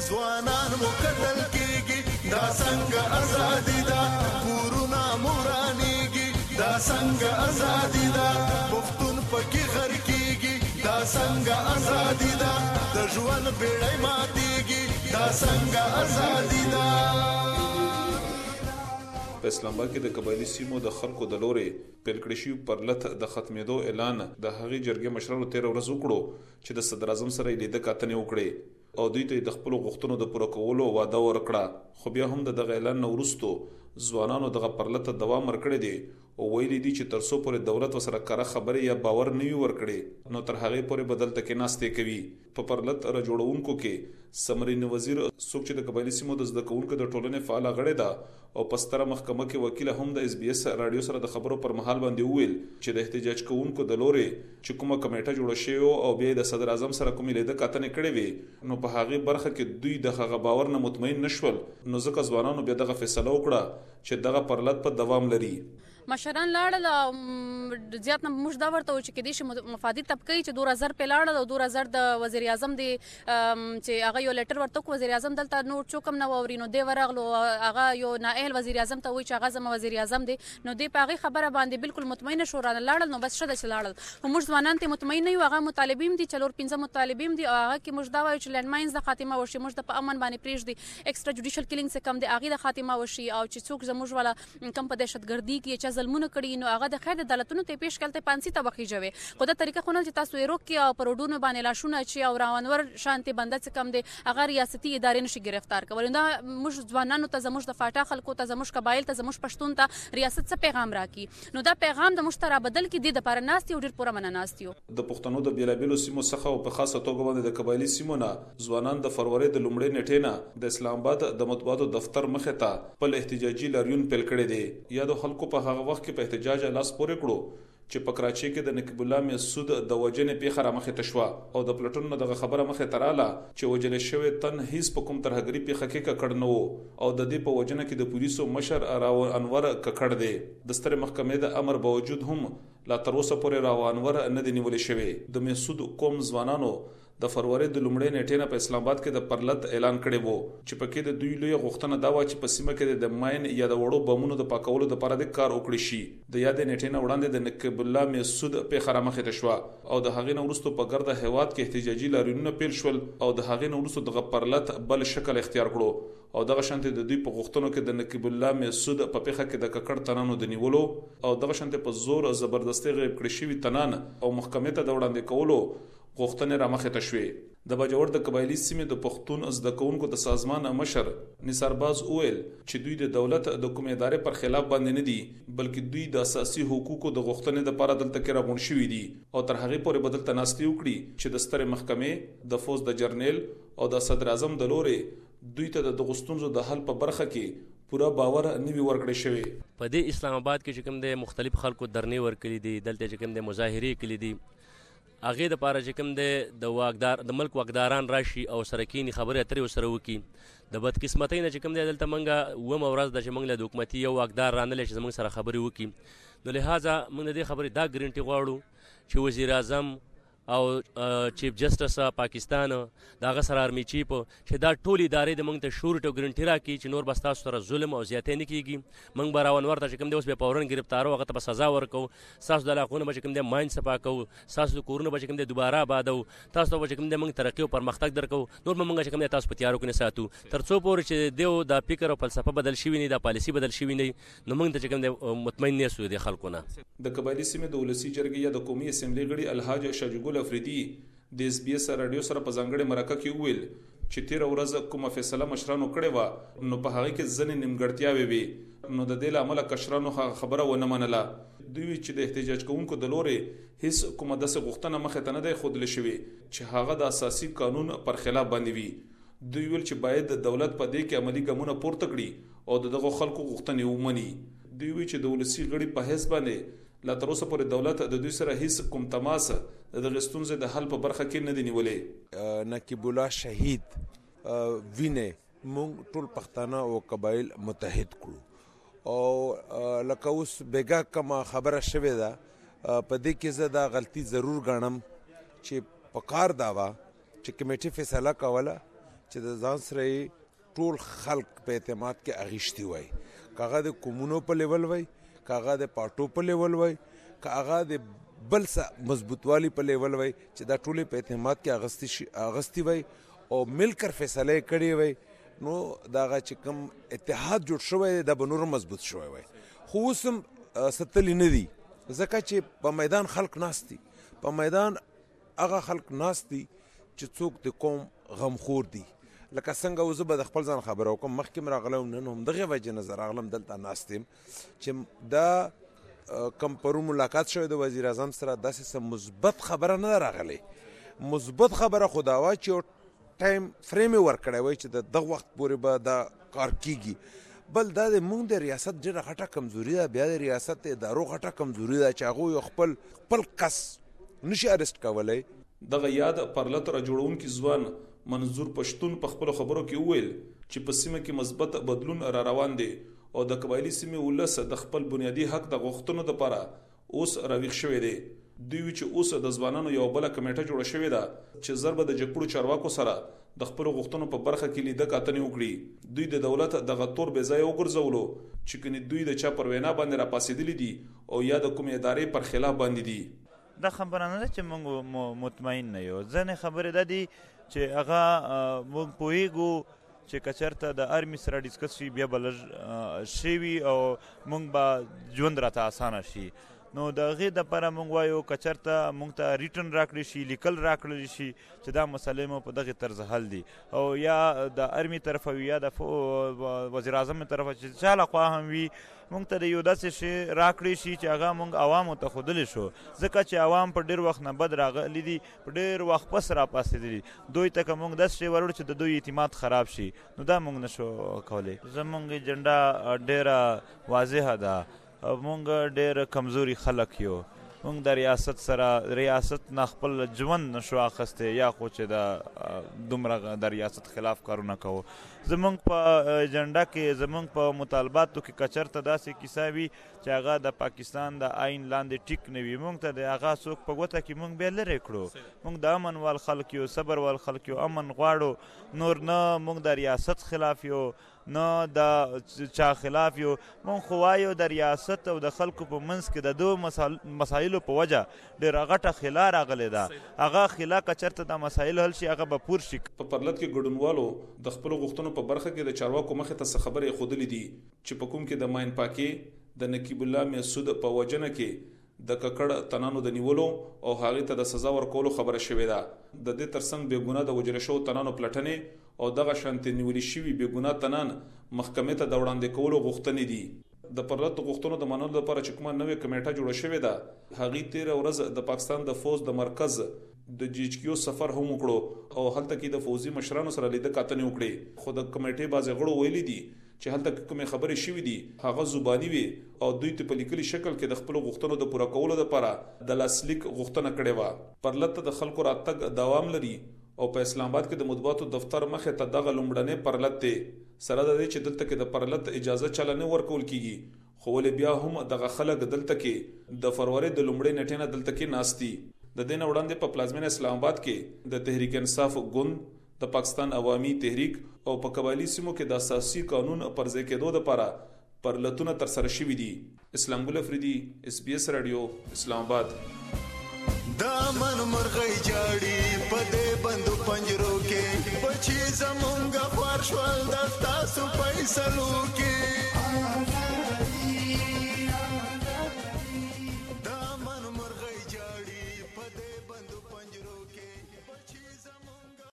ځوانان مو قتل کیږي دا څنګه ازادي ده کورونه مورانیږي دا څنګه ازادي ده پښتون پکې غر کیږي دا څنګه ازادي ده د ژوند بیړۍ ماتیږي دا څنګه ازادي ده. په اسلام آباد کې د قبایلی سیمو د خلکو د لوري پیل کړی شوی پرلت د ختمېدو اعلان د هغې جرګې مشرانو 13 ورځ وکړو چې د صدر اعظم سره یې لیده کتنې وکړې او دوی ته د خپلو غوښتنو د پوره کولو وعده ورکړه. خو بیا هم د دغه اعلان نه وروستو ځوانانو دغه پرلت ته دوام ورکړی دی او ویلي دي چې تر څو پورې دولت ورسره کره خبرې یا باور نه وي ورکړي نو تر هغې پورې به دلته کېناستې کوي. په پرلت راجوړونکو کې سمرین وزیر څوک چې د قبایلي سیمو د زده کوونکو د ټولنې فعاله غړې ده او په ستره محکمه کې وکیل هم د SBS رادیو سره د خبرو پر مهال باندې وویل چې د احتجاج کوونکو د لوري چې کومه کمیټه جوړه شوې او بیا د صدر اعظم سره کومې لیده کتنې کړې وي نو په هغې برخه کې دوی د هغه باور نه مطمئن نشول نو ځکه ځوانانو بیا دغه فیصله وکړه چې دغه پرلت په دوام لري. مشران لاړل زیات نه موږ دا ورته و چې کېدای شي مفادي طبقه چې 2000 په لاړل او 2000 د وزیر اعظم دی چې هغه یو لیټر ورته کو وزیر اعظم دلته نور چوکم نه ووري نو دی ورغلو هغه یو نائل وزیر اعظم ته وایي چې هغه زما وزیر اعظم دی نو دی په هغه خبره باندې بالکل مطمئن شو را لاړل نو بس شته چې لاړل موږ ځوانان ته مطمئن نه یو هغه مطالبین دي 4-5 مطالبین دي او هغه کې موږ دا وایو چې لینډ ماینز د خاتمه وشي موږ د په امن باندې پریږدي ایکسترا جوډیشل کیلینګ څخه کم دي هغه د خاتمه وشي او چې څوک زموږ والا کم په دهشتګردي کې چې ظلمونه کړي نو هغه د خیر عدالتونو ته پیش کړل ته پانسي ته وخی جوي خو دا طریقه خو نه چې تاسو یې روکي او پروډونو باندې لاشونه چې او روانور شانتي بنده څه کم دي هغه ریاستي ادارې نشي گرفتار کول دا موږ ځوانانو ته زموږ د فاټا خلکو ته زموږ قبایل ته زموږ پښتون ته ریاست څه پیغام راکي نو دا پیغام د مشترک بدل کې د لپاره ناستي او ډیر پوره منناستي د پښتنو د بیلابیلو سیمو څخه او په خاصه توګه باندې د قبایلی سیمو نه ځوانان د فروری د لومړۍ نیټې نه د اسلام آباد د مطبوعاتو دفتر مخې ته خپل احتجاجي لاریون پیل کړی دی یا د خلکو په هغه وخت کې په احتجاج لاس پورې کړو چې په کراچۍ کې د نقیب الله مسعود د وجنې پیښه رامخې ته شوه او د پلټون نه دغه خبره مخې ته رااله چې وجل شوی تن هیڅ په کوم ترهګري پیښه کې ککړ نه وو او د دې په وجنه کې د پولیسو مشر راو انور ککړ دی د ستر محکمې د امر باوجود هم لا تر اوسه پورې راو انور نه دی نیول شوی. د مسعود قوم ځوانانو د فروری د لومړۍ نیټې نه په اسلام آباد کې د پرلت اعلان کړی وو چې پکې د دوی لوی غوښتنه دا و چې په سیمه کې د ماین یا د وړو بمونو د پاکولو لپاره د کار وکړي شي. د یاد نیټې نه وړاندې د نقیب الله مسعود په خرامخه ته شو او د هغې نه وروسته په ګرد هیواد کې احتجاجي لاریونونه پیل شول او د هغې نه وروسته د پرلت بل شکل اختیار کړو او دغه شانته د دوی په غوښتنو کې د نقیب الله مسعود په پیښه کې د ککړ تنانو د نیولو او دغه شانته په زور زبردستي غیب کړی شوی تنان او محکمې ته د وړاندې کولو غوښتنې رامخې ته شوې. د باجوړ د قبایلی سیمې د پښتون زده کوونکو د سازمان مشر نثارباز اویل چې دوی د دولت د کومې ادارې پر خلاف باندې نه دي بلکې دوی د اساسي حقوقو د غوښتنې لپاره دلته کې راغون شوي دي او تر هغې پورې بدل تناستي وکړي چې د ستر محکمې د فوز د جرنیل او د صدر اعظم د لوري دوی ته د غوښتنو د حل په برخه کې پورا باور نوی ورکړی شوی. په دې اسلام آباد کې چې کوم د مختلف خلکو درنې ورکړي دي دلته چې کوم د مظاهرې کړي دي هغې دپاره چې کوم د واکدار د ملک واکداران راشي او سره کینی خبرې اترې ورسره وکړي د بدقسمتۍ نه چې کوم دی دلته موږ اومه ورځ ده چې موږ له د حکومتي یو واکدار رانلی چې زموږ سره خبرې وکړي نو لهذا موږ د دې خبرې دا ګرنټي غواړو چې وزیر اعظم او چیف جسټس پاکستان د هغه سره آرمي چیف چې دا ټول ادارې د موږ ته شورټ او ګرنټي راکړي چې نور به ستاسو سره ظلم او زیاتۍ نه کېږي موږ به راونور ته چې کوم دی اوس به فوراً ګرفتارو هغه ته به سزا ورکوو ستاسو د علاقونه به چې کوم دی ماین صفا کوو ستاسو د کورونه به چې کوم دی دوباره آبادو تاسو ته به چې کوم دی موږ ترقي او پرمختګ درکوو نور به موږ چې کوم دی تاسو په تیارو کې نه ساتو تر څو پورې چې دیو دا فکر او فلسفه بدل شوي نه دا پالیسي بدل شوي نه نو موږ ته چې کوم دی مطمئن نه یو د خلکو نه. د قبایلي سیمې د ولسي جرګې یا د قومي اسمبلۍ غړي الحاج شاجګل افریدي د SBS رادیو سره په ځانګړې مرکه کې وویل چې 13 ورځ کومه فیصله مشرانو کړې وه نو په هغې کې ځینې نیمګړتیاوې وې نو د دې له امله کشرانو خبره ونه منله. دوی چې د احتجاج کوونکو د لورې هیڅ کومه داسې غوښتنه مخې ته نه دی ښودلی شوې چې هغه د اساسي قانون پر خلاف باندې وي. دوی ویل چې باید د دولت په دې کې عملي ګامونه پورته کړي او دغه خلکو غوښتنې ومني. دوی وی چې د ولسي غړي په حساب باندې لا تر اوسه پورې دولت د دوی سره هیڅ کوم تماس د دغه ستونزې د حل په برخه کې نه دی نیولې. نقیب الله شهید وینه مونږ ټول پښتانه او قبایل متحد کړو او لکه اوس بیګا کما خبره شوې ده په دې کې زه دا غلطي ضرور ګڼم چې پکار دا وه چې کمیټې فیصله کوله چې د ځان سره ټول خلک په اعتماد کې اغیشتي وای، کاغه د کومونو په لیول وای، کاغه د پارټو په لیول وای، کاغه د بل څه مضبوطوالی په لیول وای، چې دا ټول په اعتماد کې اغستی وای او ملکر فیصله کړی وای، نو داغه چې کوم اتحاد جوړ شوی دا به نور مضبوط شوی وای. خو اوس هم ستلی نه دي، ځکه چې په میدان خلک ناست دي، په میدان هغه خلک ناست دي چې څوک د قوم غمخور دي. لکه څنګه زه به د خپل ځان خبره وکړم، مخکې م راغلی نن هم دغې وجې نه زه راغلم دلته ناست یم چې دا کم پرون ملاقات شوی د وزیر اعظم سره، داسې څه مثبت خبره نه ده راغلی. مثبت خبره خو دا وه چې یو ټایم فریم یې ورکړی وای چې د دغه وخت پورې به دا کار کیږي. بل دا د مونږ د ریاست ډېره غټه کمزوري ده، بیا د ریاست د ادارو غټه کمزوري ده چې هغوی خپل کس نشي ارست کولی. دغه یاد پرلط را جوړونکي ځوان منظور پښتون په خپلو خبرو کې وویل چې په سیمه کې مثبت بدلون را روان دی او د قبایلي سیمې ولس د خپل بنیادي حق د غوښتنو لپاره اوس راویښ شوی دی. دوی چې اوس د ځوانانو یو بل کمیټه جوړه شوې ده چې ضرب د جګړو چارواکو سره د خپل غوښتنو په برخه کې لیده کاتنې وکړي. دوی د دولت د غتور بې ځای وګرځولو چې کني دوی د چا پر وینا باندې را پاسېدلي دي او یا د کومې ادارې پر خلاف باندې دي. دا خبره نه ده چې موږ مطمئن نه یو، ځینې خبرې ده دي چې هغه موږ پوهیږو چې کچرته د آرمي سره ډسکس شي بیا به لږ شوي او موږ به ژوند راته اسانه شي. نو د هغې دپاره موږ وایو کچرته موږ ته ریټن راکړی شي، لیکل راکړلی شي چې دا مسلې مو په دغې طرز حل دي، او یا د آرمي طرفه وي یا د وزیر اعظم طرفه چې چا لخوا هم وي موږ ته د یو داسې شی راکړی شي چې هغه موږ عوامو ته ښودلی شو، ځکه چې عوام په ډېر وخت نه بد راغلي دي، په ډېر وخت پس راپاڅېدلي دوی ته که موږ داسې شی ورکړو چې د دوی اعتماد خراب شي نو دا موږ نشو کولی. زموږ ایجنډا ډېره واضحه ده، مونږ ډېر کمزوري خلک یو، مونږ د ریاست نه خپل ژوند نشو اخیستی یا خو چې د دومره د ریاست خلاف کارونه کوو. زمونږ په ایجنډا کې زمونږ په مطالباتو کې کچرته داسې کیسه وي چې هغه د پاکستان د آئین لاندې ټیک نه وي، مونږ ته د هغه څوک په ګوته کې مونږ بیا لرې کړو. مونږ د امن وال خلک یو، صبر وال خلک یو، امن غواړو، نور نه مونږ د ریاست خلاف یو نه د چا خلاف یو. مونږ خو وایو د ریاست او د خلکو په منځ کې د دو مسایلو په وجه ډېره غټه خلا راغلې ده، هغه خلا که چېرته دا مسایل حل شي هغه به پور شي. په پرلط کې ګډونوالو د خپلو غوښتنو په برخه کې د چارواکو مخې ته څه خبرې ښودلې دي چې په کوم کې د ماین پاکي د نقیب الله مسعود په وجنه کې د ککړ تنانو د نیولو او هغې ته د سزا ورکولو خبره شوې ده. د دې ترڅنګ بې ګناه د وژل شوو تنانو پلټنې او دغه شانتې نیولي شوي بې ګناه تنان محکمې ته د وړاندې کولو غوښتنې دي. د پرلط غوښتنو د منلو لپاره چې کومه نوې کمیټه جوړه شوې ده، هغې تېره ورځ د پاکستان د فوج د مرکز د GHQ سفر هم وکړو او هلته کې د فوزي مشرانو سره لیده کاتنې وکړې. خو د کمیټې بعضې غړو ویلي دي چې هلته کومې خبرې شوي دي هغه زباني وي او دوی ته په لیکلي شکل کې د خپلو غوښتنو د پوره کولو لپاره د لاسلیک غوښتنه کړې وه. پرلط ته د خلکو راتګ دوام لري او په اسلام آباد کې د مطبوعاتو دفتر مخې ته دغه لومړنی پرلط دی، سره د دې چې دلته کې د پرلط اجازه چا نه ورکول کیږي. خو ولې بیا هم دغه خلک دلته کې د فروری د لومړۍ نیټې نه دلته کې ناست دي. د دې نه وړاندې په پلازمینه اسلام آباد کې د تحریک انصاف ګوند، د پاکستان عوامي تحریک او په قبایلي سیمو کې د اساسي قانون پر ځای کېدو لپاره پرلطونه ترسره شوي دي. اسلام ګل افریدي، SBS رادیو، اسلام آباد. دا من مرغی جاړي په دې بندو پنجرو کې بچي زمونږ خوار شول د تاسو فیصلو کې.